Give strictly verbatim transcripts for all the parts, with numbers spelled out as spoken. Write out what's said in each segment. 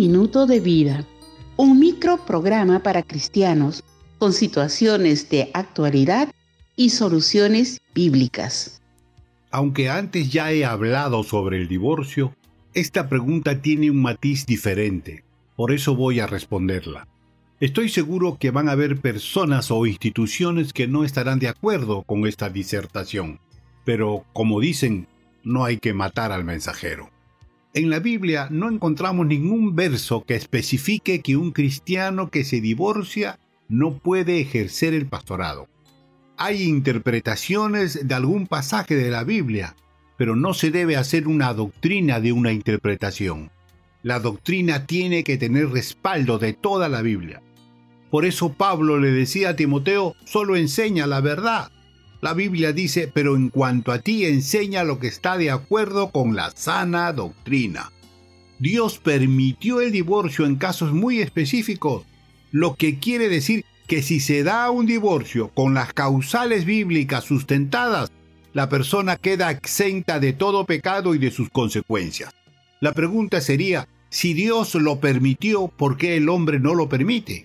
minuto de vida, un microprograma para cristianos con situaciones de actualidad y soluciones bíblicas. Aunque antes ya he hablado sobre el divorcio, esta pregunta tiene un matiz diferente, por eso voy a responderla. Estoy seguro que van a haber personas o instituciones que no estarán de acuerdo con esta disertación, pero como dicen, no hay que matar al mensajero. En la Biblia no encontramos ningún verso que especifique que un cristiano que se divorcia no puede ejercer el pastorado. Hay interpretaciones de algún pasaje de la Biblia, pero no se debe hacer una doctrina de una interpretación. La doctrina tiene que tener respaldo de toda la Biblia. Por eso Pablo le decía a Timoteo, solo enseña la verdad. La Biblia dice, pero en cuanto a ti enseña lo que está de acuerdo con la sana doctrina. Dios permitió el divorcio en casos muy específicos, lo que quiere decir que si se da un divorcio con las causales bíblicas sustentadas, la persona queda exenta de todo pecado y de sus consecuencias. La pregunta sería, si Dios lo permitió, ¿por qué el hombre no lo permite?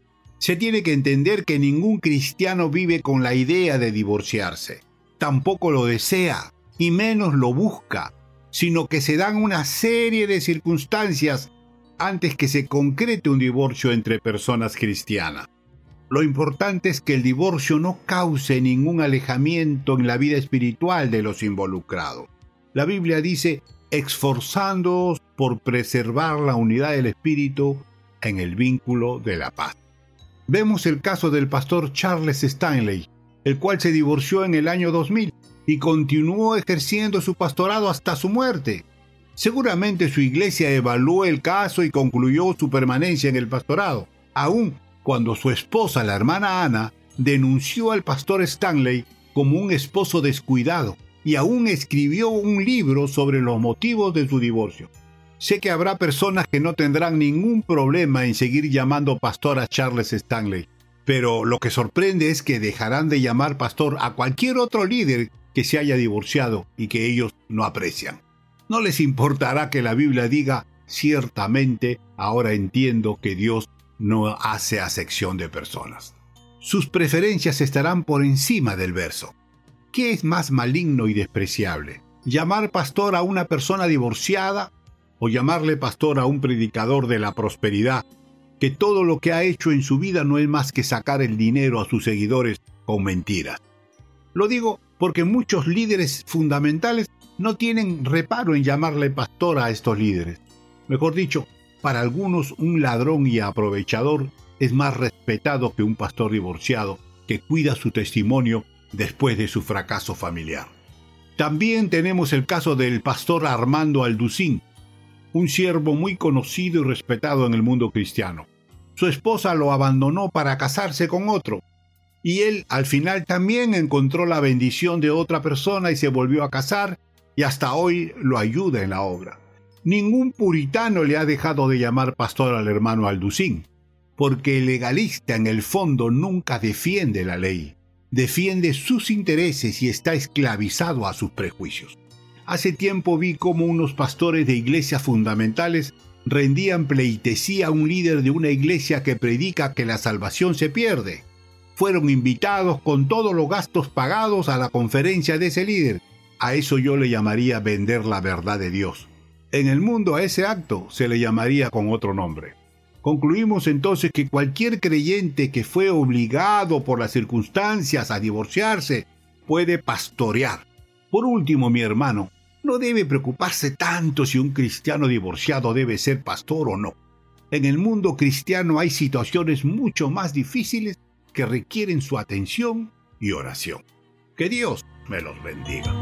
Se tiene que entender que ningún cristiano vive con la idea de divorciarse. Tampoco lo desea, y menos lo busca, sino que se dan una serie de circunstancias antes que se concrete un divorcio entre personas cristianas. Lo importante es que el divorcio no cause ningún alejamiento en la vida espiritual de los involucrados. La Biblia dice, esforzándoos por preservar la unidad del espíritu en el vínculo de la paz. Vemos el caso del pastor Charles Stanley, el cual se divorció en el año dos mil y continuó ejerciendo su pastorado hasta su muerte. Seguramente su iglesia evaluó el caso y concluyó su permanencia en el pastorado, aun cuando su esposa, la hermana Ana, denunció al pastor Stanley como un esposo descuidado y aún escribió un libro sobre los motivos de su divorcio. Sé que habrá personas que no tendrán ningún problema en seguir llamando pastor a Charles Stanley, pero lo que sorprende es que dejarán de llamar pastor a cualquier otro líder que se haya divorciado y que ellos no aprecian. No les importará que la Biblia diga, ciertamente, ahora entiendo que Dios no hace acepción de personas. Sus preferencias estarán por encima del verso. ¿Qué es más maligno y despreciable? ¿Llamar pastor a una persona divorciada o llamarle pastor a un predicador de la prosperidad, que todo lo que ha hecho en su vida no es más que sacar el dinero a sus seguidores con mentiras? Lo digo porque muchos líderes fundamentales no tienen reparo en llamarle pastor a estos líderes. Mejor dicho, para algunos un ladrón y aprovechador es más respetado que un pastor divorciado que cuida su testimonio después de su fracaso familiar. También tenemos el caso del pastor Armando Alducín, un siervo muy conocido y respetado en el mundo cristiano. Su esposa lo abandonó para casarse con otro, y él al final también encontró la bendición de otra persona y se volvió a casar, y hasta hoy lo ayuda en la obra. Ningún puritano le ha dejado de llamar pastor al hermano Alducín, porque el legalista en el fondo nunca defiende la ley, defiende sus intereses y está esclavizado a sus prejuicios. Hace tiempo vi cómo unos pastores de iglesias fundamentales rendían pleitesía a un líder de una iglesia que predica que la salvación se pierde. Fueron invitados con todos los gastos pagados a la conferencia de ese líder. A eso yo le llamaría vender la verdad de Dios. En el mundo a ese acto se le llamaría con otro nombre. Concluimos entonces que cualquier creyente que fue obligado por las circunstancias a divorciarse puede pastorear. Por último, mi hermano, no debe preocuparse tanto si un cristiano divorciado debe ser pastor o no. En el mundo cristiano hay situaciones mucho más difíciles que requieren su atención y oración. Que Dios me los bendiga.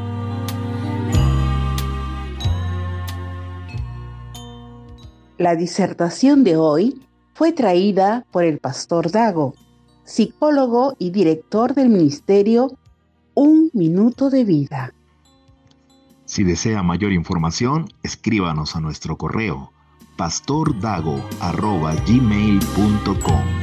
La disertación de hoy fue traída por el pastor Dago, psicólogo y director del ministerio Un Minuto de Vida. Si desea mayor información, escríbanos a nuestro correo pastordago arroba gmail punto com.